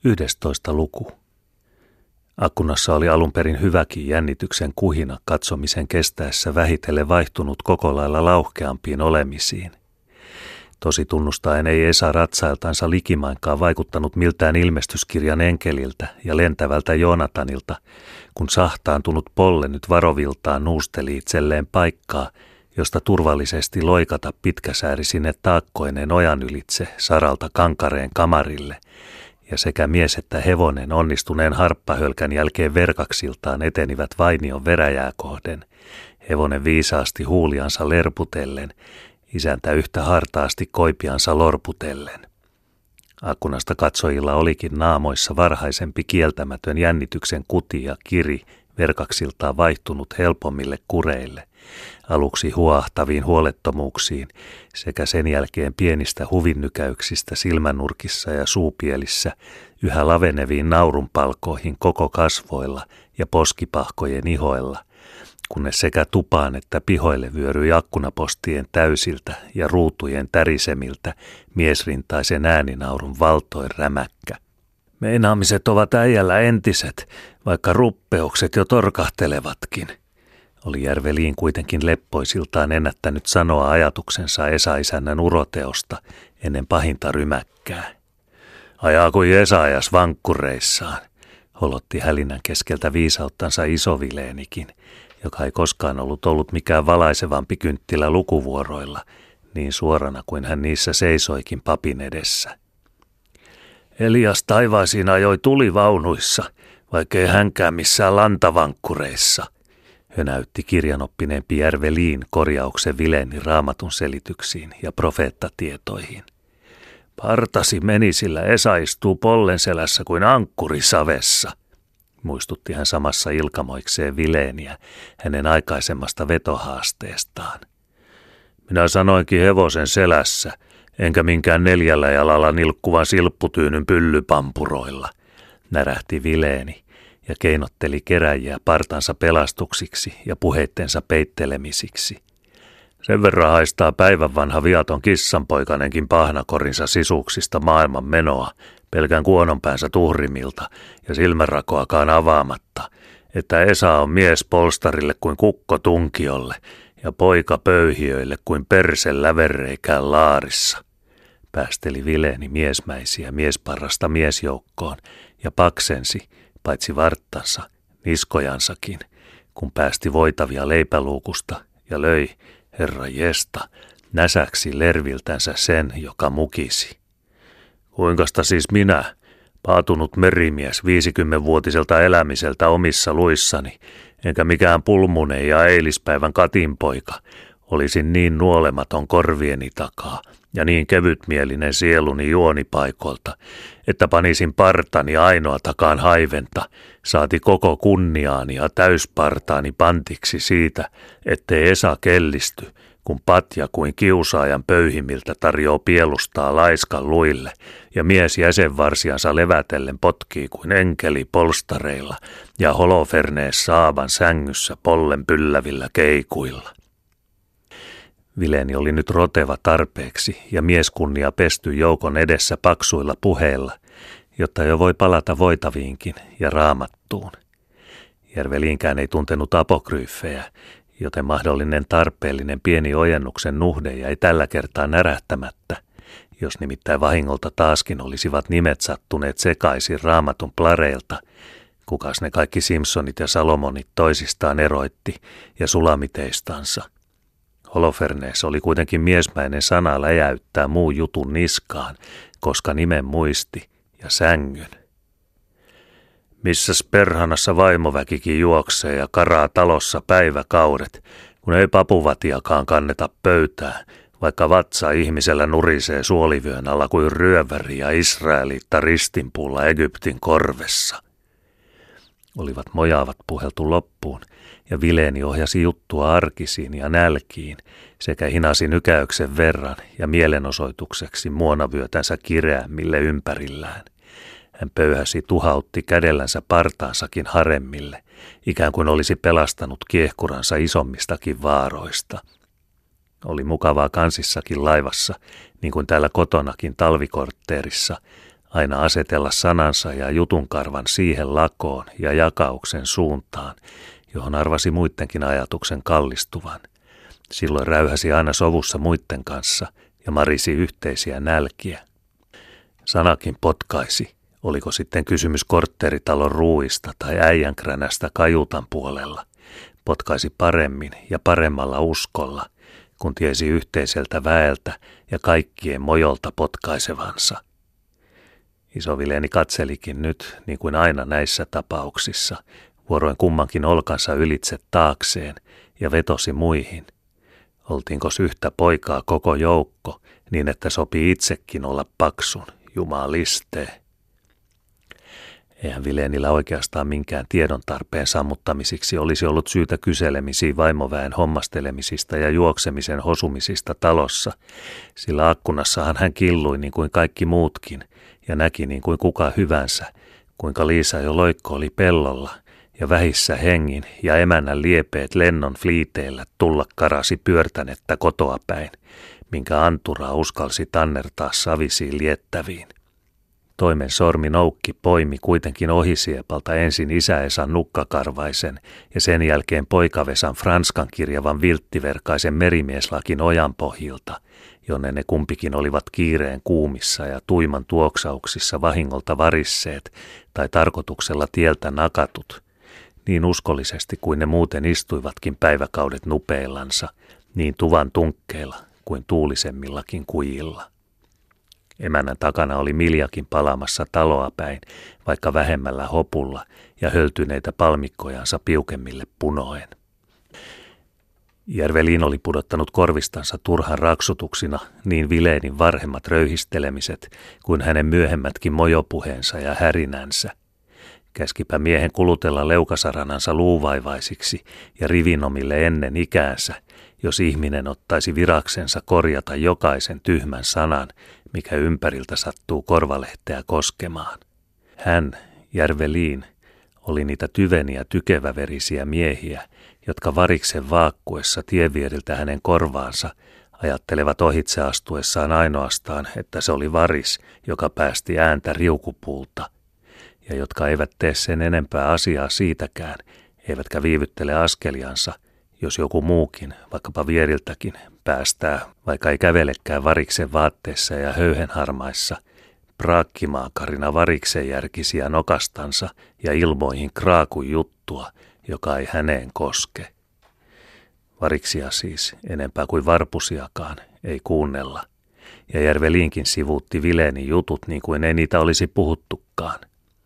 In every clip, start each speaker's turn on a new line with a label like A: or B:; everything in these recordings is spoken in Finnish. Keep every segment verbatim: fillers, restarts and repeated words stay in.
A: Yhdestoista luku. Akkunassa oli alun perin hyväkin jännityksen kuhina katsomisen kestäessä vähitellen vaihtunut koko lailla lauhkeampiin olemisiin. Tosi tunnustaen ei Esa ratsailtansa likimainkaan vaikuttanut miltään ilmestyskirjan enkeliltä ja lentävältä Joonatanilta, kun sahtaantunut Polle nyt varoviltaan nuusteli itselleen paikkaa, josta turvallisesti loikata pitkäsääri sinne taakkoineen ojan ylitse saralta kankareen kamarille, ja sekä mies että hevonen onnistuneen harppahölkän jälkeen verkaksiltaan etenivät vainion veräjää kohden, hevonen viisaasti huuliansa lerputellen, isäntä yhtä hartaasti koipiansa lorputellen. Akkunasta katsojilla olikin naamoissa varhaisempi kieltämätön jännityksen kuti ja kiri verkaksiltaan vaihtunut helpommille kureille, aluksi huahtaviin huolettomuuksiin sekä sen jälkeen pienistä huvinnykäyksistä silmänurkissa ja suupielissä yhä laveneviin naurunpalkoihin koko kasvoilla ja poskipahkojen ihoilla, kunnes sekä tupaan että pihoille vyöryi akkunapostien täysiltä ja ruutujen tärisemiltä miesrintaisen ääninaurun valtoin rämäkkä. Meinaamiset ovat äijällä entiset, vaikka ruppeukset jo torkahtelevatkin, oli Järveliin kuitenkin leppoisiltaan ennättänyt sanoa ajatuksensa Esa-isännän uroteosta ennen pahinta rymäkkää. Ajaa kuin Esaias vankkureissaan, holotti hälinän keskeltä viisauttansa isovileenikin, joka ei koskaan ollut ollut mikään valaisevampi kynttilä lukuvuoroilla, niin suorana kuin hän niissä seisoikin papin edessä. Elias taivaisiin ajoi tulivaunuissa, vaikkei hänkään missään lantavankkureissa, hönäytti kirjanoppineempi Järveliin korjauksen Vileeni raamatun selityksiin ja profeettatietoihin. Partasi meni, sillä Esa istuu Pollen selässä kuin ankkuri savessa, muistutti hän samassa ilkamoikseen Vileeniä hänen aikaisemmasta vetohaasteestaan. Minä sanoinkin hevosen selässä, enkä minkään neljällä jalalla nilkkuvan silpputyynyn pyllypampuroilla, närähti Vileeni ja keinotteli keräjiä partansa pelastuksiksi ja puheittensa peittelemisiksi. Sen verran haistaa päivän vanha viaton kissanpoikanenkin pahnakorinsa sisuksista maailman menoa, pelkän kuononpäänsä tuhrimilta ja silmänrakoakaan avaamatta, että Esa on mies polstarille kuin kukko tunkiolle ja poika pöyhiöille kuin perse läverreikään laarissa. Päästeli Vileeni miesmäisiä miesparrasta miesjoukkoon ja paksensi, paitsi varttansa, niskojansakin, kun päästi voitavia leipäluukusta ja löi, herra jesta, näsäksi lerviltänsä sen, joka mukisi. Kuinkasta siis minä, paatunut merimies viisikymmenvuotiselta elämiseltä omissa luissani, enkä mikään pulmune ja eilispäivän katinpoika, olisin niin nuolematon korvieni takaa ja niin kevytmielinen sieluni juonipaikoilta, että panisin partani ainoatakaan haiventa, saati koko kunniaani ja täyspartaani pantiksi siitä, ettei Esa kellisty, kun patja kuin kiusaajan pöyhimiltä tarjoaa pielustaa laiskan luille ja mies jäsenvarsiansa levätellen potkii kuin enkeli polstareilla ja Holofernees saavan sängyssä Pollen pyllävillä keikuilla. Vileeni oli nyt roteva tarpeeksi ja mieskunnia pesty joukon edessä paksuilla puheilla, jotta jo voi palata voitaviinkin ja raamattuun. Järveliinkään ei tuntenut apokryyffejä, joten mahdollinen tarpeellinen pieni ojennuksen nuhde jäi tällä kertaa närähtämättä, jos nimittäin vahingolta taaskin olisivat nimet sattuneet sekaisin raamatun plareilta, kukas ne kaikki Simpsonit ja Salomonit toisistaan eroitti ja sulamiteistansa. Holofernees oli kuitenkin miesmäinen sana läjäyttää muu jutun niskaan, koska nimen muisti ja sängyn. Missäs perhanassa vaimoväkikin juoksee ja karaa talossa päiväkaudet, kun ei papuvatiakaan kanneta pöytään, vaikka vatsa ihmisellä nurisee suolivyön alla kuin ryöväri ja israeliitta ristinpuulla Egyptin korvessa. Olivat mojaavat puheltu loppuun, ja Vileeni ohjasi juttua arkisiin ja nälkiin, sekä hinasi nykäyksen verran ja mielenosoitukseksi muonavyötänsä kireämmille ympärillään. Hän pöyhäsi tuhautti kädellänsä partaansakin haremmille, ikään kuin olisi pelastanut kiehkuransa isommistakin vaaroista. Oli mukavaa kansissakin laivassa, niin kuin täällä kotonakin talvikortteerissa, aina asetella sanansa ja jutunkarvan siihen lakoon ja jakauksen suuntaan, johon arvasi muidenkin ajatuksen kallistuvan. Silloin räyhäsi aina sovussa muiden kanssa ja marisi yhteisiä nälkiä. Sanakin potkaisi, oliko sitten kysymys kortteritalon ruuista tai äijänkränästä kajutan puolella. Potkaisi paremmin ja paremmalla uskolla, kun tiesi yhteiseltä väeltä ja kaikkien mojolta potkaisevansa. Isovileeni katselikin nyt, niin kuin aina näissä tapauksissa, vuoroin kummankin olkansa ylitse taakseen ja vetosi muihin. Oltiinkos yhtä poikaa koko joukko, niin että sopii itsekin olla paksun, jumalistee. Eihän Vileenillä oikeastaan minkään tiedon tarpeen sammuttamisiksi olisi ollut syytä kyselemisiin vaimoväen hommastelemisista ja juoksemisen hosumisista talossa, sillä akkunassahan hän killui niin kuin kaikki muutkin ja näki niin kuin kuka hyvänsä, kuinka Liisa jo loikkoili pellolla ja vähissä hengin ja emännän liepeet lennon fliiteillä tulla karasi pyörtänettä kotoa päin, minkä anturaa uskalsi tannertaa savisiin liettäviin. Toimen sormi noukki poimi kuitenkin ohisiepalta ensin isäesan nukkakarvaisen ja sen jälkeen poikavesan Franskan kirjavan vilttiverkaisen merimieslakin ojan pohjilta, jonne ne kumpikin olivat kiireen kuumissa ja tuiman tuoksauksissa vahingolta varisseet tai tarkoituksella tieltä nakatut, niin uskollisesti kuin ne muuten istuivatkin päiväkaudet nupeillansa, niin tuvan tunkkeilla kuin tuulisemmillakin kujilla. Emännän takana oli Miljakin palaamassa taloa päin, vaikka vähemmällä hopulla ja höltyneitä palmikkojansa piukemmille punoen. Järvelin oli pudottanut korvistansa turhan raksutuksina niin Vileenin varhemmat röyhistelemiset kuin hänen myöhemmätkin mojopuheensa ja härinänsä. Käskipä miehen kulutella leukasaranansa luuvaivaisiksi ja rivinomille ennen ikäänsä, jos ihminen ottaisi viraksensa korjata jokaisen tyhmän sanan, mikä ympäriltä sattuu korvalehteä koskemaan. Hän, Järvelin, oli niitä tyveniä tykeväverisiä miehiä, jotka variksen vaakkuessa tievieriltä hänen korvaansa ajattelevat ohitse astuessaan ainoastaan, että se oli varis, joka päästi ääntä riukupuulta, ja jotka eivät tee sen enempää asiaa siitäkään, eivätkä viivyttele askeliansa, jos joku muukin, vaikkapa vieriltäkin, päästää, vaikka ei kävelekään variksen vaatteessa ja höyhenharmaissa, praakkimaakarina variksen järkisiä nokastansa ja ilmoihin kraakun juttua, joka ei häneen koske. Variksia siis, enempää kuin varpusiakaan, ei kuunnella, ja Järvelinkin sivuutti Vileenin jutut niin kuin ei niitä olisi puhuttukaan.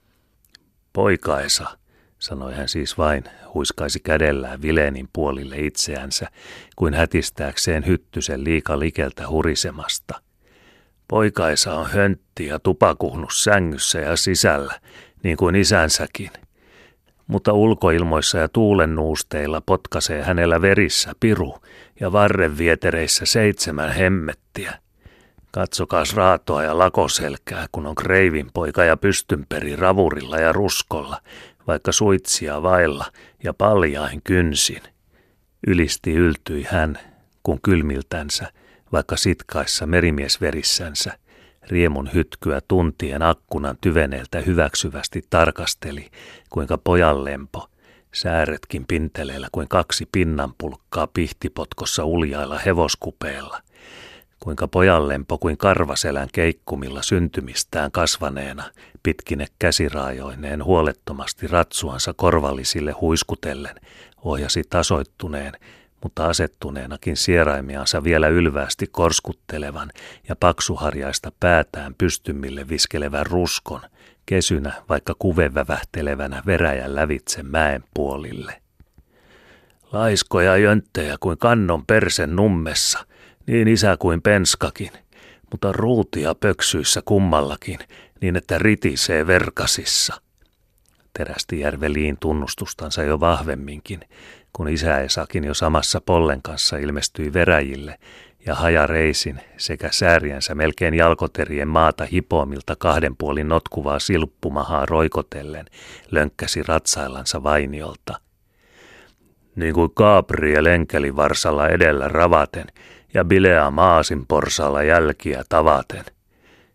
A: Poikaisa, sanoi hän siis vain, huiskaisi kädellään Vileenin puolille itseänsä, kuin hätistääkseen hyttysen liika likeltä hurisemasta. Poikaisa on höntti ja tupakuhnut sängyssä ja sisällä, niin kuin isänsäkin. Mutta ulkoilmoissa ja tuulennuusteilla potkaisee hänellä verissä piru ja varrenvietereissä seitsemän hemmettiä. Katsokaas raatoa ja lakoselkää, kun on kreivin poika ja pystynperi ravurilla ja ruskolla, vaikka suitsia vailla ja paljain kynsin. Ylisti yltyi hän, kun kylmiltänsä, vaikka sitkaissa merimiesverissänsä, riemun hytkyä tuntien akkunan tyveneeltä hyväksyvästi tarkasteli, kuinka pojanlempo, sääretkin pinteleillä kuin kaksi pinnanpulkkaa pihtipotkossa uljailla hevoskupeella, kuinka pojanlempo kuin karvaselän keikkumilla syntymistään kasvaneena, pitkine käsiraajoineen huolettomasti ratsuansa korvallisille huiskutellen, ohjasi tasoittuneen, mutta asettuneenakin sieraimiansa vielä ylväästi korskuttelevan ja paksuharjaista päätään pystymille viskelevän ruskon, kesynä vaikka kuvevävähtelevänä veräjän lävitse mäen puolille. Laiskoja jönttejä kuin kannon persen nummessa, niin isä kuin penskakin, mutta ruutia pöksyissä kummallakin, niin että ritisee verkasissa. Terästi Järvelin tunnustustansa jo vahvemminkin, kun isäesakin jo samassa pollen kanssa ilmestyi veräjille ja hajareisin sekä sääriänsä melkein jalkoterien maata hipoamilta kahden puolin notkuvaa silppumahaa roikotellen lönkkäsi ratsaillansa vainiolta. Niin kuin Gabriel enkeli varsalla edellä ravaten ja Bilea maasin porsaalla jälkiä tavaten.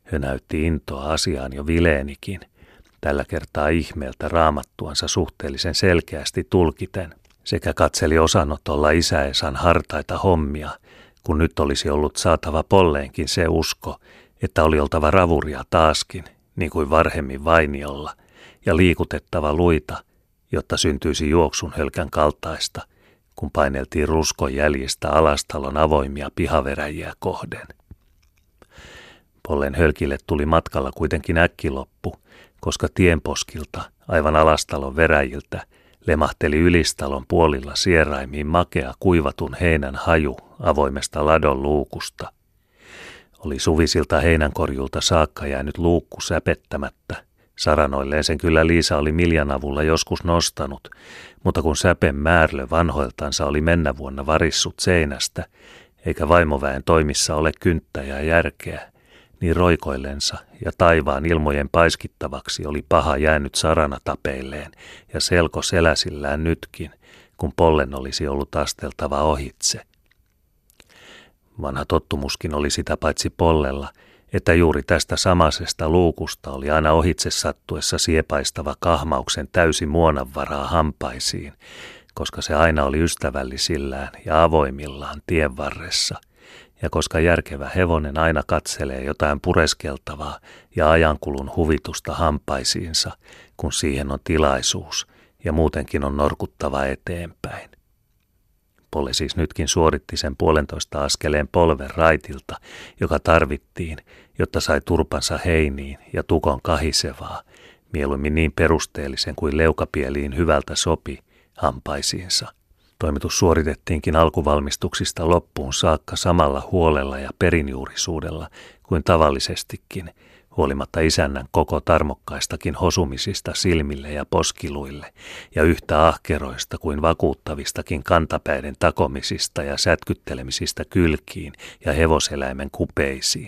A: Hönäytti intoa asiaan jo Vileenikin, tällä kertaa ihmeeltä raamattuansa suhteellisen selkeästi tulkiten, sekä katseli osanotolla isä-Esan hartaita hommia, kun nyt olisi ollut saatava Polleenkin se usko, että oli oltava ravuria taaskin, niin kuin varhemmin Vainiolla, ja liikutettava luita, jotta syntyisi juoksun hölkän kaltaista, kun paineltiin ruskon jäljistä alastalon avoimia pihaveräjiä kohden. Pollen hölkille tuli matkalla kuitenkin äkkiloppu, koska tienposkilta, aivan alastalon veräjiltä, lemahteli ylistalon puolilla sieraimiin makea kuivatun heinän haju avoimesta ladon luukusta. Oli suvisilta heinänkorjulta saakka jäänyt luukku säpettämättä. Saranoilleen sen kyllä Liisa oli Miljan avulla joskus nostanut, mutta kun säpen määrlö vanhoiltansa oli mennä vuonna varissut seinästä, eikä vaimoväen toimissa ole kynttäjää järkeä, niin roikoillensa ja taivaan ilmojen paiskittavaksi oli paha jäänyt sarana tapeilleen ja selko seläsillään nytkin, kun Pollen olisi ollut asteltava ohitse. Vanha tottumuskin oli sitä paitsi Pollella, että juuri tästä samaisesta luukusta oli aina ohitse sattuessa siepaistava kahmauksen täysi muonanvaraa hampaisiin, koska se aina oli ystävällisillään ja avoimillaan tien varressa, ja koska järkevä hevonen aina katselee jotain pureskeltavaa ja ajankulun huvitusta hampaisiinsa, kun siihen on tilaisuus, ja muutenkin on norkuttava eteenpäin. Polle siis nytkin suoritti sen puolentoista askeleen polven raitilta, joka tarvittiin, jotta sai turpansa heiniin ja tukon kahisevaa, mieluummin niin perusteellisen kuin leukapieliin hyvältä sopi, hampaisiinsa. Toimitus suoritettiinkin alkuvalmistuksista loppuun saakka samalla huolella ja perinjuurisuudella kuin tavallisestikin, huolimatta isännän koko tarmokkaistakin hosumisista silmille ja poskiluille ja yhtä ahkeroista kuin vakuuttavistakin kantapäiden takomisista ja sätkyttelemisistä kylkiin ja hevoseläimen kupeisiin.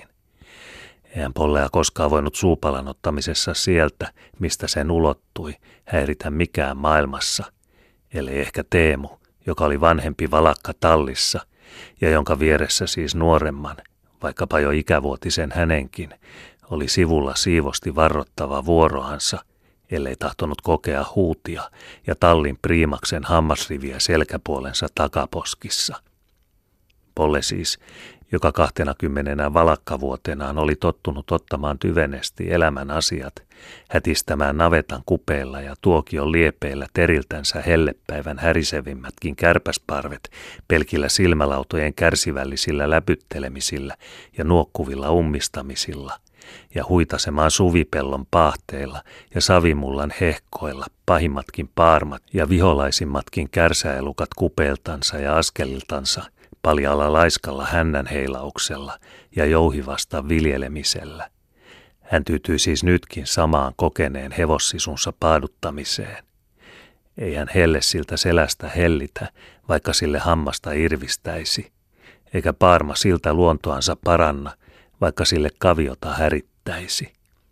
A: Eihän Pollea koskaan voinut suupalan ottamisessa sieltä, mistä sen ulottui, häiritä mikään maailmassa, ellei ehkä Teemu, joka oli vanhempi valakka tallissa ja jonka vieressä siis nuoremman, vaikkapa jo ikävuotisen hänenkin, oli sivulla siivosti varrottava vuoroansa, ellei tahtonut kokea huutia ja tallin priimaksen hammasriviä selkäpuolensa takaposkissa. Polle siis, joka kahtenakymmenenä valakkavuotenaan oli tottunut ottamaan tyvenesti elämän asiat, hätistämään navetan kupeella ja tuokion liepeillä teriltänsä hellepäivän härisevimmätkin kärpäsparvet pelkillä silmälautojen kärsivällisillä läpyttelemisillä ja nuokkuvilla ummistamisilla, ja huitasemaan suvipellon paahteilla ja savimullan hehkoilla pahimmatkin paarmat ja viholaisimmatkin kärsäelukat kupeeltansa ja askeliltansa, paljalla laiskalla hännän heilauksella ja jouhivasta viljelemisellä. Hän tyytyi siis nytkin samaan kokeneen hevossisunsa paaduttamiseen. Ei hän helle siltä selästä hellitä, vaikka sille hammasta irvistäisi, eikä paarma siltä luontoansa paranna, vaikka sille kaviota härittäisi.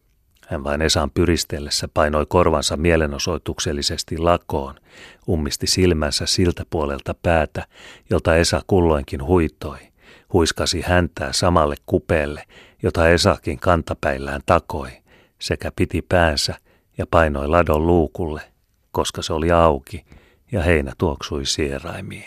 A: Hän vain Esan pyristellessä painoi korvansa mielenosoituksellisesti lakoon, ummisti silmänsä siltä puolelta päätä, jolta Esa kulloinkin huitoi, huiskasi häntää samalle kupeelle, jota Esakin kantapäillään takoi, sekä piti päänsä ja painoi ladon luukulle, koska se oli auki ja heinä tuoksui sieraimiin.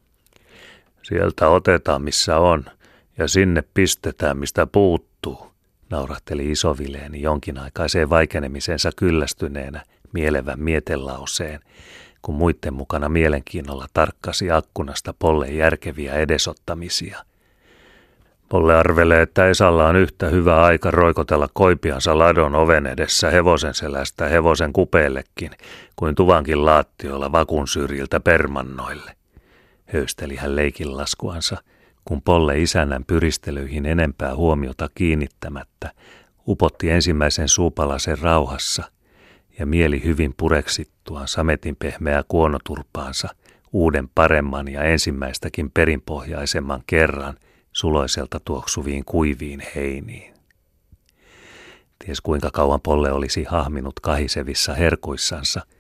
A: Sieltä otetaan missä on ja sinne pistetään mistä puuttuu, naurahteli isovileeni jonkinaikaiseen vaikenemiseensa kyllästyneenä mielevän mietelauseen, kun muiden mukana mielenkiinnolla tarkkasi akkunasta Pollen järkeviä edesottamisia. Polle arvelee, että Esalla on yhtä hyvä aika roikotella koipiansa ladon oven edessä hevosen selästä hevosen kupeellekin, kuin tuvankin laattioilla vakun syrjiltä permannoille. Höysteli hän leikin laskuansa, kun Polle isännän pyristelyihin enempää huomiota kiinnittämättä, upotti ensimmäisen suupalasen rauhassa ja mieli hyvin pureksittuaan sametin pehmeää kuonoturpaansa uuden paremman ja ensimmäistäkin perinpohjaisemman kerran suloiselta tuoksuviin kuiviin heiniin. Ties kuinka kauan Polle olisi hahminut kahisevissa herkuissansa,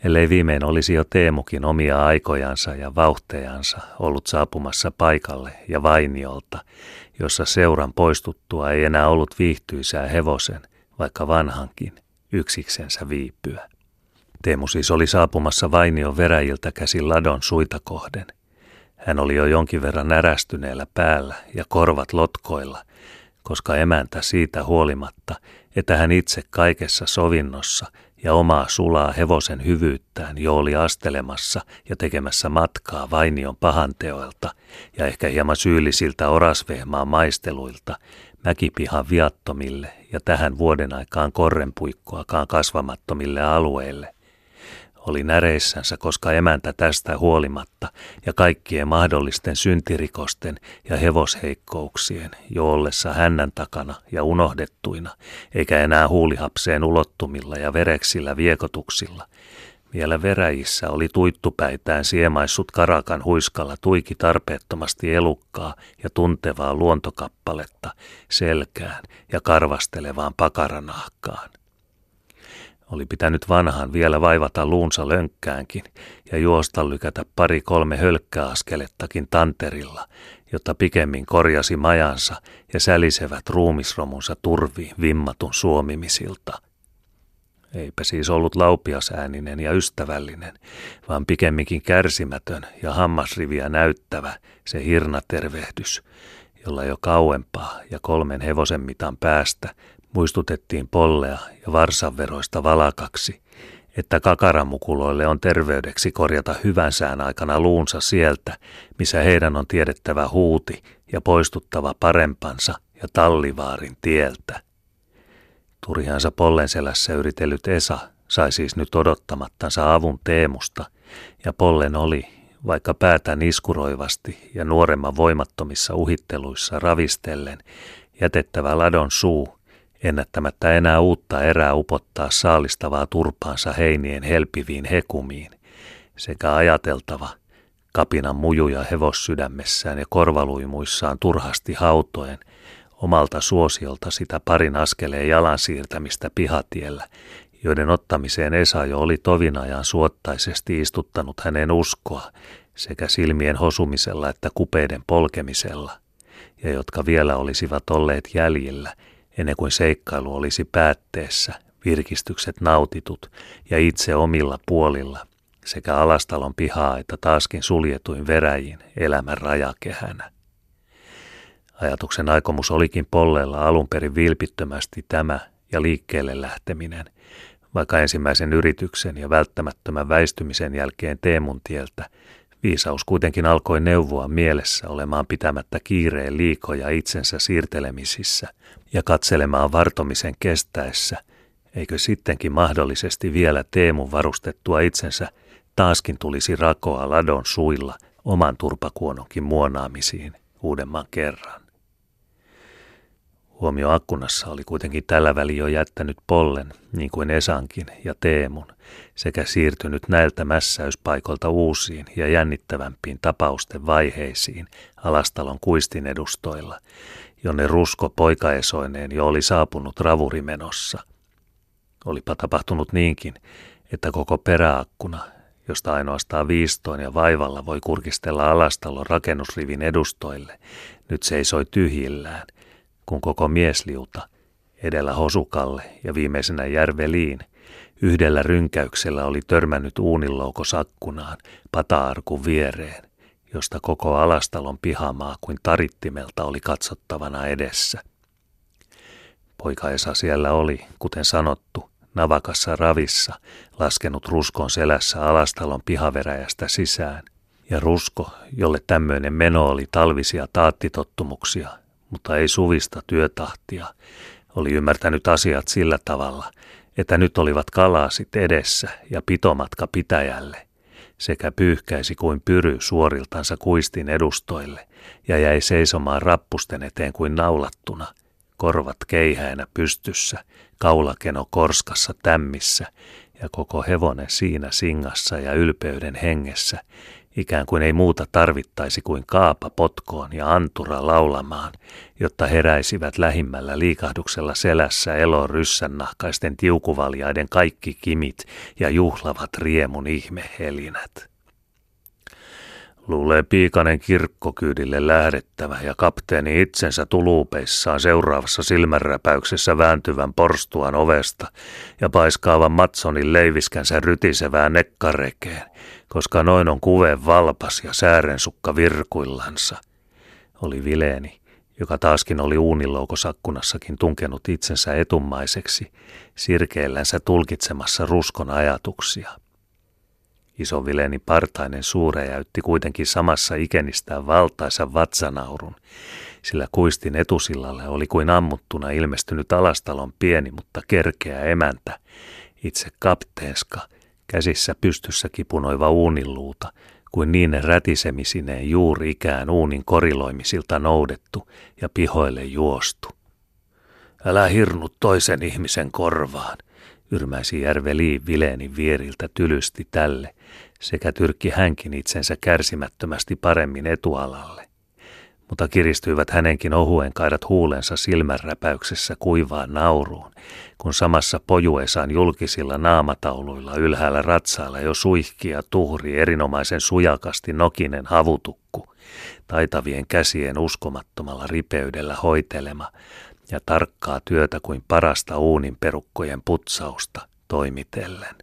A: ellei viimein olisi jo Teemukin omia aikojansa ja vauhtejansa ollut saapumassa paikalle ja vainiolta, jossa seuran poistuttua ei enää ollut viihtyisää hevosen, vaikka vanhankin, yksiksensä viipyä. Teemu siis oli saapumassa vainion veräjiltä käsin ladon suita kohden. Hän oli jo jonkin verran närästyneellä päällä ja korvat lotkoilla, koska emäntä siitä huolimatta, että hän itse kaikessa sovinnossa ja omaa sulaa hevosen hyvyyttään jo oli astelemassa ja tekemässä matkaa vainion pahanteoilta ja ehkä hieman syyllisiltä orasvehmaan maisteluilta mäkipihan viattomille ja tähän vuoden aikaan korrenpuikkoakaan kasvamattomille alueille, oli näreissänsä, koska emäntä tästä huolimatta ja kaikkien mahdollisten syntirikosten ja hevosheikkouksien jo ollessa hännän takana ja unohdettuina, eikä enää huulihapseen ulottumilla ja vereksillä viekotuksilla. Vielä veräjissä oli tuittupäitään siemaissut karakan huiskalla tuiki tarpeettomasti elukkaa ja tuntevaa luontokappaletta selkään ja karvastelevaan pakaranahkaan. Oli pitänyt vanhan vielä vaivata luunsa lönkkäänkin ja juosta lykätä pari kolme hölkkäaskelettakin tanterilla, jotta pikemmin korjasi majansa ja sälisevät ruumisromunsa turviin vimmatun suomimisilta. Eipä siis ollut laupiasääninen ja ystävällinen, vaan pikemminkin kärsimätön ja hammasriviä näyttävä se hirnatervehdys, jolla jo kauempaa ja kolmen hevosen mitan päästä muistutettiin pollea ja varsanveroista valakaksi, että kakaramukuloille on terveydeksi korjata hyvän sään aikana luunsa sieltä, missä heidän on tiedettävä huuti ja poistuttava parempansa ja tallivaarin tieltä. Turhiansa pollen selässä yritellyt Esa sai siis nyt odottamattansa avun Teemusta, ja pollen oli, vaikka päätä niskuroivasti ja nuoremman voimattomissa uhitteluissa ravistellen, jätettävä ladon suu, ennättämättä enää uutta erää upottaa saalistavaa turpaansa heinien helpiviin hekumiin, sekä ajateltava, kapinan mujuja hevossydämessään ja korvaluimuissaan turhasti hautoen, omalta suosiolta sitä parin askeleen jalan siirtämistä pihatiellä, joiden ottamiseen Esa jo oli tovin ajan suottaisesti istuttanut hänen uskoa sekä silmien hosumisella että kupeiden polkemisella, ja jotka vielä olisivat olleet jäljillä, ennen kuin seikkailu olisi päätteessä, virkistykset nautitut ja itse omilla puolilla, sekä alastalon pihaa että taaskin suljetuin veräjin elämän rajakehänä. Ajatuksen aikomus olikin polleella alun perin vilpittömästi tämä ja liikkeelle lähteminen, vaikka ensimmäisen yrityksen ja välttämättömän väistymisen jälkeen Teemun tieltä viisaus kuitenkin alkoi neuvoa mielessä olemaan pitämättä kiireen liikoja itsensä siirtelemisissä ja katselemaan vartomisen kestäessä, eikö sittenkin mahdollisesti vielä Teemun varustettua itsensä taaskin tulisi rakoa ladon suilla oman turpakuononkin muonaamisiin uudemman kerran. Huomio akkunassa oli kuitenkin tällä välin jo jättänyt pollen, niin kuin Esankin ja Teemun, sekä siirtynyt näiltä mässäyspaikoilta uusiin ja jännittävämpiin tapausten vaiheisiin alastalon kuistin edustoilla, jonne Rusko poikaesoineen jo oli saapunut ravurimenossa. Olipa tapahtunut niinkin, että koko peräakkuna, josta ainoastaan viistoin ja vaivalla voi kurkistella alastalon rakennusrivin edustoille, nyt seisoi tyhjillään, kun koko miesliuta, edellä Hosukalle ja viimeisenä Järveliin, yhdellä rynkäyksellä oli törmännyt uuninloukosakkunaan pata-arkun viereen, josta koko alastalon pihamaa kuin tarittimelta oli katsottavana edessä. Poika Esa siellä oli, kuten sanottu, navakassa ravissa, laskenut Ruskon selässä alastalon pihaveräjästä sisään, ja Rusko, jolle tämmöinen meno oli talvisia taattitottumuksia, mutta ei suvista työtahtia, oli ymmärtänyt asiat sillä tavalla, että nyt olivat kalaasit edessä ja pitomatka pitäjälle, sekä pyyhkäisi kuin pyry suoriltansa kuistin edustoille ja jäi seisomaan rappusten eteen kuin naulattuna, korvat keihäänä pystyssä, kaulakeno korskassa tämmissä ja koko hevonen siinä singassa ja ylpeyden hengessä, ikään kuin ei muuta tarvittaisi kuin kaapa potkoon ja antura laulamaan, jotta heräisivät lähimmällä liikahduksella selässä elon ryssännahkaisten tiukuvaljaiden kaikki kimit ja juhlavat riemun ihmehelinät. Luulee Piikanen kirkkokyydille lähdettävä ja kapteeni itsensä tuluupeissaan seuraavassa silmänräpäyksessä vääntyvän porstuan ovesta ja paiskaavan Matsonin leiviskänsä rytisevään nekkarekeen, koska noin on kuven valpas ja säärensukka virkuillansa, oli Vileeni, joka taaskin oli uuniloukosakkunassakin tunkenut itsensä etummaiseksi, sirkeillänsä tulkitsemassa Ruskon ajatuksia. Iso Vileeni partainen suurejäytti kuitenkin samassa ikenistään valtaisan vatsanaurun, sillä kuistin etusillalle oli kuin ammuttuna ilmestynyt Alastalon pieni, mutta kerkeä emäntä, itse kapteenska, käsissä pystyssä kipunoiva uuninluuta, kuin niine rätisemisineen juuri ikään uunin koriloimisilta noudettu ja pihoille juostu. Älä hirnut toisen ihmisen korvaan, yrmäisi Järveliin Vileenin vieriltä tylysti tälle, sekä tyrkki hänkin itsensä kärsimättömästi paremmin etualalle. Mutta kiristyivät hänenkin ohuen kaidat huulensa silmänräpäyksessä kuivaan nauruun, kun samassa Pojuesan julkisilla naamatauluilla ylhäällä ratsailla jo suihki ja tuhri erinomaisen sujakasti nokinen havutukku, taitavien käsien uskomattomalla ripeydellä hoitelema ja tarkkaa työtä kuin parasta uuninperukkojen putsausta toimitellen.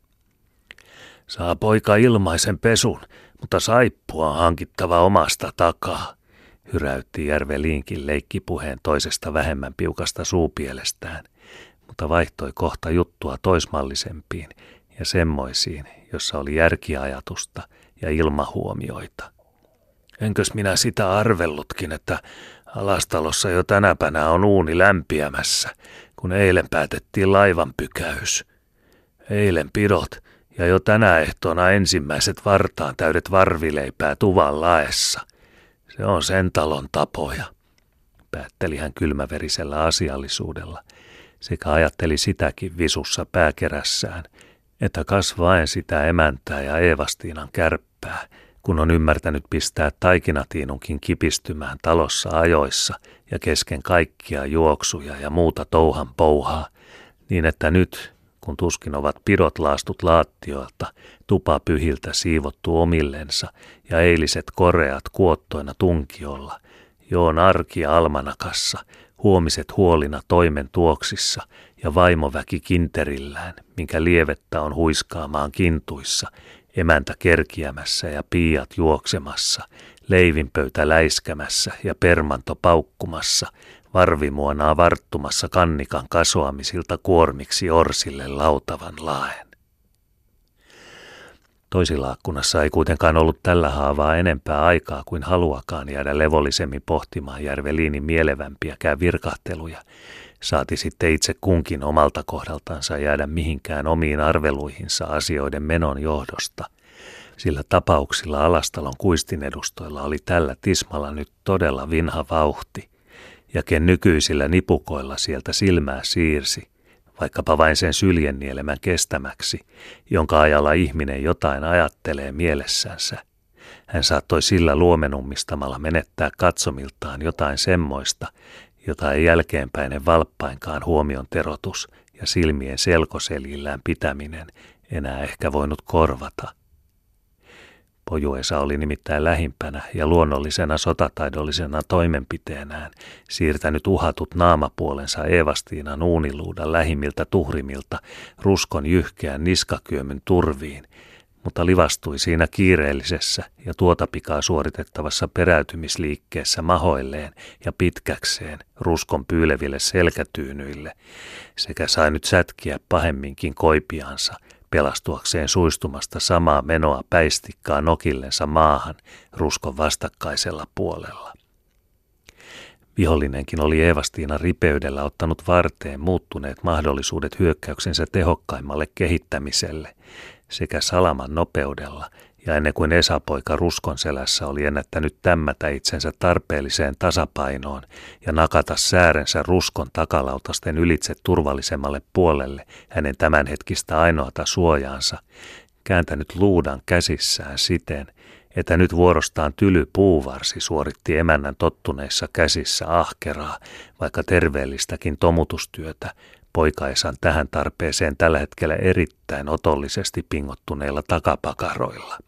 A: Saa poika ilmaisen pesun, mutta saippua on hankittava omasta takaa, hyräytti Järveliinkin leikkipuheen toisesta vähemmän piukasta suupielestään, mutta vaihtoi kohta juttua toismallisempiin ja semmoisiin, jossa oli järkiajatusta ja ilmahuomioita. Enkös minä sitä arvellutkin, että Alastalossa jo tänäpänä on uuni lämpiämässä, kun eilen päätettiin laivan pykäys. Eilen pidot ja jo tänä ehtoona ensimmäiset vartaan täydet varvileipää tuvan laessa. Se on sen talon tapoja, päätteli hän kylmäverisellä asiallisuudella, sekä ajatteli sitäkin visussa pääkerässään, että kas vain sitä emäntää ja Eevastiinan kärppää, kun on ymmärtänyt pistää taikinatiinunkin kipistymään talossa ajoissa ja kesken kaikkia juoksuja ja muuta touhan pouhaa, niin että nyt, kun tuskin ovat pidot laastut laattioilta, tupa pyhiltä siivottu omillensa ja eiliset koreat kuottoina tunkiolla, joon arkia almanakassa, huomiset huolina toimen tuoksissa ja vaimoväki kinterillään, minkä lievettä on huiskaamaan kintuissa, emäntä kerkiämässä ja piiat juoksemassa, leivinpöytä läiskämässä ja permanto paukkumassa, varvimuonaa varttumassa kannikan kasoamisilta kuormiksi orsille lautavan laen. Toisilla akkunassa ei kuitenkaan ollut tällä haavaa enempää aikaa kuin haluakaan jäädä levollisemmin pohtimaan Järveliinin mielevämpiäkään virkahteluja, saati sitten itse kunkin omalta kohdaltansa jäädä mihinkään omiin arveluihinsa asioiden menon johdosta, sillä tapauksilla Alastalon kuistin edustoilla oli tällä tismalla nyt todella vinha vauhti, ja ken nykyisillä nipukoilla sieltä silmää siirsi, vaikkapa vain sen syljennielemän kestämäksi, jonka ajalla ihminen jotain ajattelee mielessänsä. Hän saattoi sillä luomenummistamalla menettää katsomiltaan jotain semmoista, jota ei jälkeenpäinen valppainkaan huomion terotus ja silmien selkoseljillään pitäminen enää ehkä voinut korvata. Pojuesa oli nimittäin lähimpänä ja luonnollisena sotataidollisena toimenpiteenään siirtänyt uhatut naamapuolensa Eevastiinan uuniluudan lähimmiltä tuhrimilta Ruskon jyhkeän niskakyömyn turviin, mutta livastui siinä kiireellisessä ja tuota pikaa suoritettavassa peräytymisliikkeessä mahoilleen ja pitkäkseen Ruskon pyyleville selkätyynyille sekä sai nyt sätkiä pahemminkin koipiansa, pelastuakseen suistumasta samaa menoa päistikkaa nokillensa maahan Ruskon vastakkaisella puolella. Vihollinenkin oli Eevastiinan ripeydellä ottanut varteen muuttuneet mahdollisuudet hyökkäyksensä tehokkaimmalle kehittämiselle sekä salaman nopeudella, ja ennen kuin Esapoika Ruskon selässä oli ennättänyt tämmätä itsensä tarpeelliseen tasapainoon ja nakata säärensä Ruskon takalautasten ylitse turvallisemmalle puolelle hänen tämänhetkistä ainoata suojaansa, kääntänyt luudan käsissään siten, että nyt vuorostaan tyly puuvarsi suoritti emännän tottuneissa käsissä ahkeraa, vaikka terveellistäkin tomutustyötä, poikaisan tähän tarpeeseen tällä hetkellä erittäin otollisesti pingottuneilla takapakaroilla.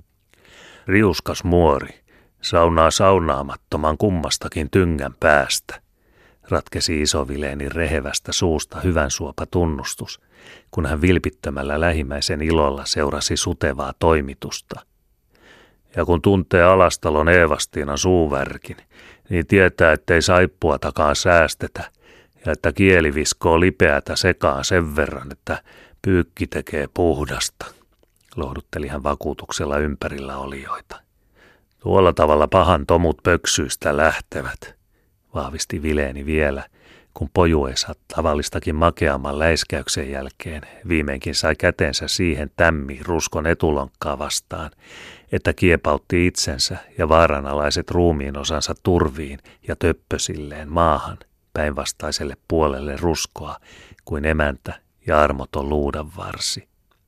A: Riuskas muori, saunaa saunaamattoman kummastakin tyngän päästä, ratkesi isovileeni rehevästä suusta hyvän suopa tunnustus, kun hän vilpittömällä lähimmäisen ilolla seurasi sutevaa toimitusta. Ja kun tuntee Alastalon Eevastiinan suuvärkin, niin tietää, ettei saippuatakaan säästetä, ja että kieli viskoo lipeätä sekaan sen verran, että pyykki tekee puhdasta, lohdutteli hän vakuutuksella ympärillä olijoita. Tuolla tavalla pahan tomut pöksyistä lähtevät, vahvisti Vileeni vielä, kun Pojuesa tavallistakin makeamman läiskäyksen jälkeen viimeinkin sai kätensä siihen tämmi ruskon etulonkkaa vastaan, että kiepautti itsensä ja vaaranalaiset ruumiin osansa turviin ja töppösilleen maahan päinvastaiselle puolelle ruskoa kuin emäntä ja armoton luudanvarsi.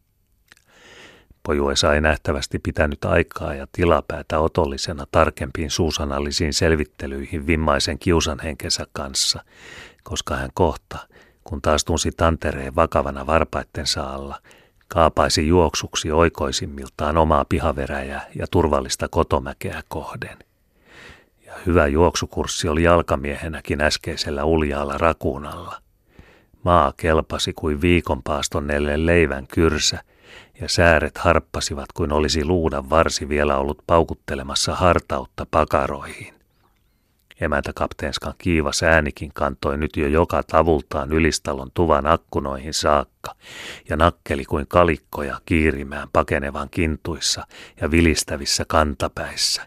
A: Pojuesa ei nähtävästi pitänyt aikaa ja tilapäätä otollisena tarkempiin suusanallisiin selvittelyihin vimmaisen kiusanhenkensä kanssa, koska hän kohta, kun taas tunsi tantereen vakavana varpaittensa alla, kaapaisi juoksuksi oikoisimmiltaan omaa pihaveräjää ja turvallista kotomäkeä kohden. Ja hyvä juoksukurssi oli jalkamiehenäkin äskeisellä uljaalla rakuunalla. Maa kelpasi kuin viikon paastonnelle leivän kyrsä, ja sääret harppasivat kuin olisi luudan varsi vielä ollut paukuttelemassa hartautta pakaroihin. Emäntä kapteenskan kiivas äänikin kantoi nyt jo joka tavultaan Ylistalon tuvan akkunoihin saakka ja nakkeli kuin kalikkoja kiirimään pakenevan kintuissa ja vilistävissä kantapäissä.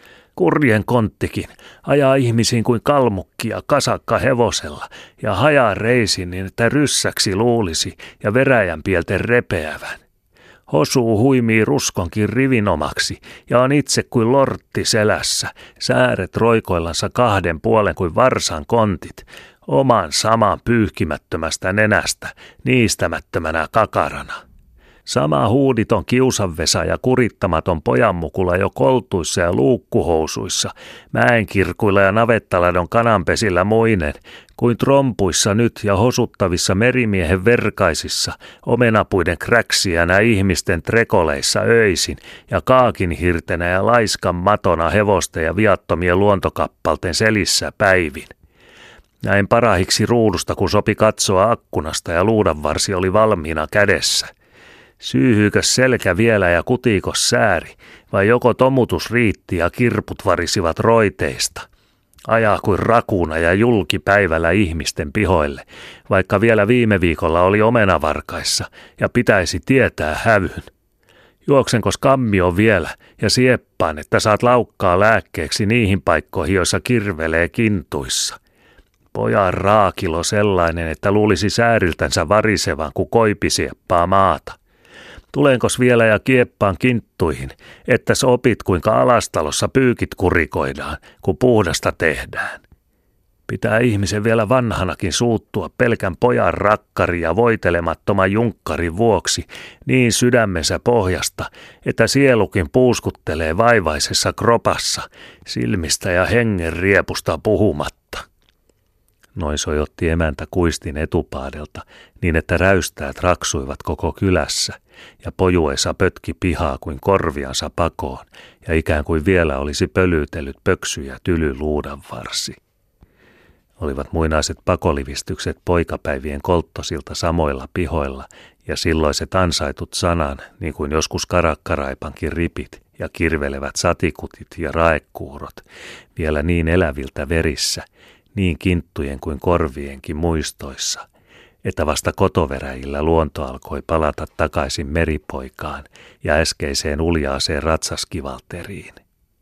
A: Kurjen konttikin ajaa ihmisiin kuin kalmukkia kasakka hevosella ja hajaa reisin niin, että ryssäksi luulisi ja veräjän pielten repeävän. Hosuu huimii ruskonkin rivinomaksi ja on itse kuin lortti selässä, sääret roikoillansa kahden puolen kuin varsan kontit, oman saman pyyhkimättömästä nenästä, niistämättömänä kakarana. Sama huuditon kiusanvesa ja kurittamaton pojanmukula jo koltuissa ja luukkuhousuissa, mäenkirkuilla ja navettaladon kananpesillä muinen, kuin trompuissa nyt ja hosuttavissa merimiehen verkaisissa, omenapuiden kräksiänä ihmisten trekoleissa öisin ja kaakin hirtenä ja laiskan matona hevosten ja viattomien luontokappalten selissä päivin. Näin parahiksi ruudusta, kun sopi katsoa akkunasta ja luudanvarsi oli valmiina kädessä. Syyhyykös selkä vielä ja kutiikos sääri, vai joko tomutus riitti ja kirput varisivat roiteista? Ajaa kuin rakuuna ja julki päivällä ihmisten pihoille, vaikka vielä viime viikolla oli omenavarkaissa ja pitäisi tietää hävyn. Juoksenkos kammio vielä ja sieppaan, että saat laukkaa lääkkeeksi niihin paikkoihin, joissa kirvelee kintuissa. Pojan raakilo sellainen, että luulisi sääriltänsä varisevan, kun koipi sieppaa maata. Tulenkos vielä ja kieppaan kinttuihin, että opit kuinka Alastalossa pyykit kurikoidaan, kun puhdasta tehdään. Pitää ihmisen vielä vanhanakin suuttua pelkän pojan rakkari ja voitelemattoman junkkarin vuoksi niin sydämensä pohjasta, että sielukin puuskuttelee vaivaisessa kropassa, silmistä ja hengen riepusta puhumatta. Noin sojotti emäntä kuistin etupaadelta niin, että räystäät raksuivat koko kylässä ja Pojuesa pötki pihaa kuin korviansa pakoon ja ikään kuin vielä olisi pölyytellyt pöksyjä tyly luudanvarsi. Olivat muinaiset pakolivistykset poikapäivien kolttosilta samoilla pihoilla ja silloiset ansaitut sanan, niin kuin joskus karakkaraipankin ripit ja kirvelevät satikutit ja raekuurot, vielä niin eläviltä verissä, niin kinttujen kuin korvienkin muistoissa, että vasta kotoveräjillä luonto alkoi palata takaisin meripoikaan ja äskeiseen uljaaseen ratsaskivalteriin.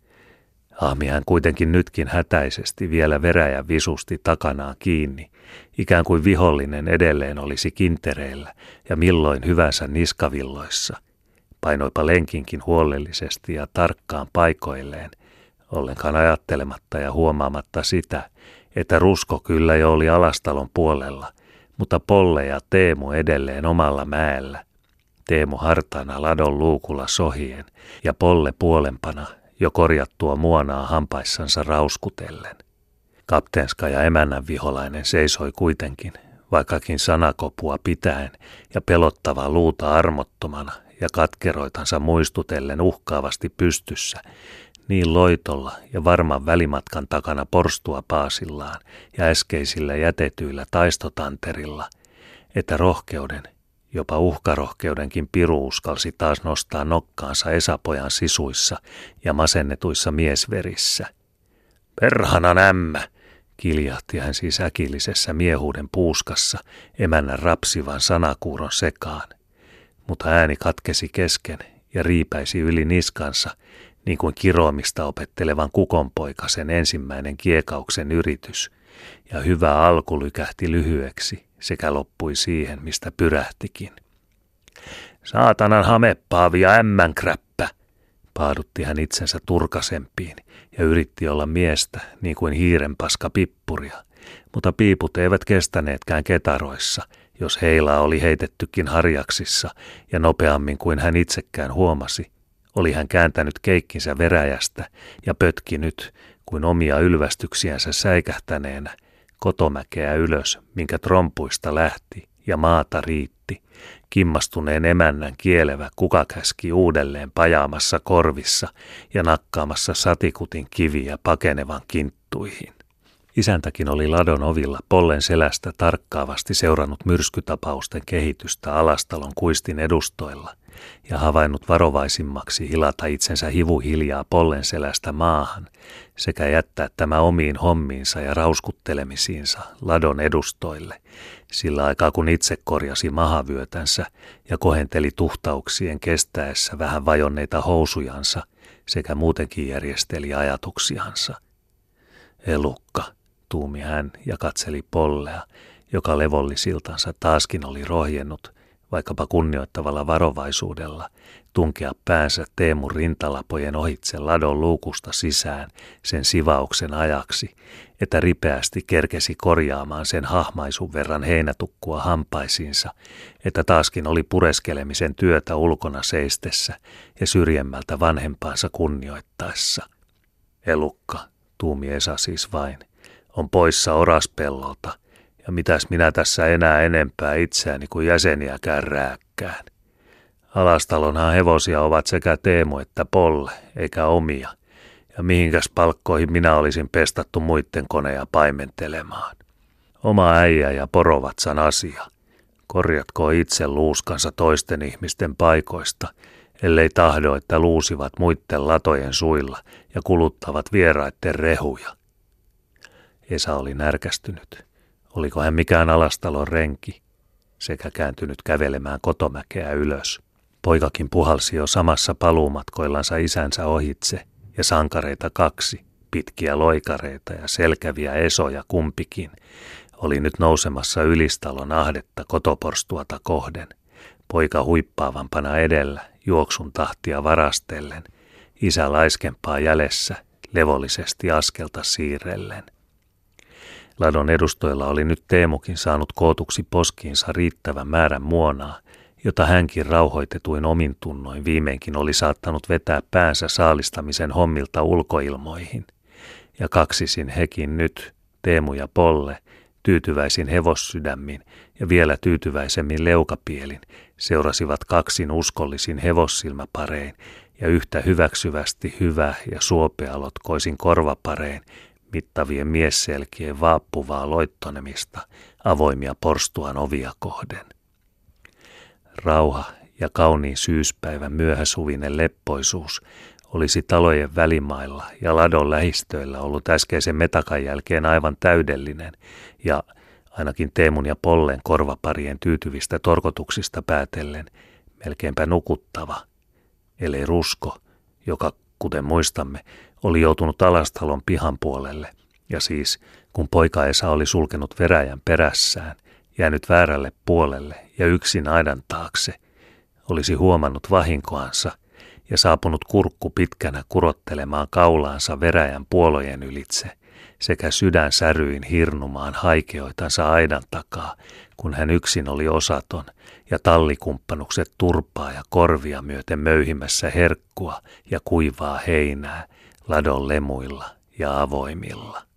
A: Aamihan kuitenkin nytkin hätäisesti vielä veräjän visusti takanaan kiinni, ikään kuin vihollinen edelleen olisi kintereillä ja milloin hyvänsä niskavilloissa, painoipa lenkinkin huolellisesti ja tarkkaan paikoilleen, ollenkaan ajattelematta ja huomaamatta sitä, että rusko kyllä jo oli Alastalon puolella, mutta Polle ja Teemu edelleen omalla mäellä, Teemu hartaana ladon luukulla sohien ja Polle puolempana jo korjattua muonaa hampaissansa rauskutellen. Kapteenska ja emännän viholainen seisoi kuitenkin, vaikkakin sanakopua pitäen ja pelottavaa luuta armottomana ja katkeroitansa muistutellen uhkaavasti pystyssä, niin loitolla ja varman välimatkan takana porstua paasillaan ja äskeisillä jätetyillä taistotanterilla, että rohkeuden, jopa uhkarohkeudenkin piru uskalsi taas nostaa nokkaansa Esapojan sisuissa ja masennetuissa miesverissä. Perhanan ämmä, kiljahti hän siis äkillisessä miehuuden puuskassa emännän rapsivan sanakuuron sekaan, mutta ääni katkesi kesken ja riipäisi yli niskansa, niin kuin kiroamista opettelevan kukonpoikasen ensimmäinen kiekauksen yritys, ja hyvä alku lykähti lyhyeksi sekä loppui siihen, mistä pyrähtikin. Saatanan hamepaavi ja ämmänkräppä, paadutti hän itsensä turkasempiin ja yritti olla miestä niin kuin hiirenpaska pippuria, mutta piiput eivät kestäneetkään ketaroissa, jos heilaa oli heitettykin harjaksissa ja nopeammin kuin hän itsekään huomasi. Oli hän kääntänyt keikkinsä veräjästä ja pötkinyt, kuin omia ylvästyksiänsä säikähtäneenä, kotomäkeä ylös, minkä trompuista lähti ja maata riitti, kimmastuneen emännän kielevä kukakäski uudelleen pajaamassa korvissa ja nakkaamassa satikutin kiviä pakenevan kinttuihin. Isäntäkin oli ladon ovilla Pollen selästä tarkkaavasti seurannut myrskytapausten kehitystä Alastalon kuistin edustoilla ja havainnut varovaisimmaksi hilata itsensä hivuhiljaa Pollen selästä maahan sekä jättää tämä omiin hommiinsa ja rauskuttelemisiinsa ladon edustoille, sillä aikaa kun itse korjasi mahavyötänsä ja kohenteli tuhtauksien kestäessä vähän vajonneita housujansa sekä muutenkin järjesteli ajatuksiansa. Elukka, tuumi hän ja katseli Pollea, joka levollisiltansa taaskin oli rohjennut, vaikkapa kunnioittavalla varovaisuudella, tunkea päänsä Teemun rintalapojen ohitse ladon luukusta sisään sen sivauksen ajaksi, että ripeästi kerkesi korjaamaan sen hahmaisun verran heinätukkua hampaisiinsa, että taaskin oli pureskelemisen työtä ulkona seistessä ja syrjemmältä vanhempaansa kunnioittaessa. Elukka, tuumi Esa siis vain, on poissa oraspellolta, ja mitäs minä tässä enää enempää itseäni kuin jäseniäkään rääkkään. Alastalonhan hevosia ovat sekä Teemu että Polle, eikä omia, ja mihinkäs palkkoihin minä olisin pestattu muitten koneja paimentelemaan. Oma äijä ja porovatsan asia. Korjatko itse luuskansa toisten ihmisten paikoista, ellei tahdo, että luusivat muitten latojen suilla ja kuluttavat vieraitten rehuja. Esa oli närkästynyt. Oliko hän mikään Alastalon renki, sekä kääntynyt kävelemään kotomäkeä ylös. Poikakin puhalsi jo samassa paluumatkoillansa isänsä ohitse, ja sankareita kaksi, pitkiä loikareita ja selkäviä esoja kumpikin, oli nyt nousemassa Ylistalon ahdetta kotoporstuata kohden, poika huippaavampana edellä, juoksun tahtia varastellen, isä laiskempaa jäljessä, levollisesti askelta siirrellen. Ladon edustoilla oli nyt Teemukin saanut kootuksi poskiinsa riittävän määrän muonaa, jota hänkin rauhoitetuin omintunnoin viimeinkin oli saattanut vetää päänsä saalistamisen hommilta ulkoilmoihin. Ja kaksisin hekin nyt, Teemu ja Polle, tyytyväisin hevossydämin ja vielä tyytyväisemmin leukapielin, seurasivat kaksin uskollisin hevossilmäparein ja yhtä hyväksyvästi hyvä ja suopealotkoisin korvaparein, mittavien miesselkien vaappuvaa loittonemista avoimia porstuan ovia kohden. Rauha ja kauniin syyspäivän myöhäsuvinen leppoisuus olisi talojen välimailla ja ladon lähistöillä ollut äskeisen metakan jälkeen aivan täydellinen ja ainakin Teemun ja Pollen korvaparien tyytyvistä torkotuksista päätellen melkeinpä nukuttava, ellei Rusko, joka, kuten muistamme, oli joutunut Alastalon pihan puolelle, ja siis kun poika Esa oli sulkenut veräjän perässään, jäänyt väärälle puolelle ja yksin aidan taakse, olisi huomannut vahinkoansa ja saapunut kurkku pitkänä kurottelemaan kaulaansa veräjän puolojen ylitse, sekä sydän säryin hirnumaan haikeoitansa aidan takaa, kun hän yksin oli osaton ja tallikumppanukset turpaa ja korvia myöten möyhimässä herkkua ja kuivaa heinää ladon lemuilla ja avoimilla.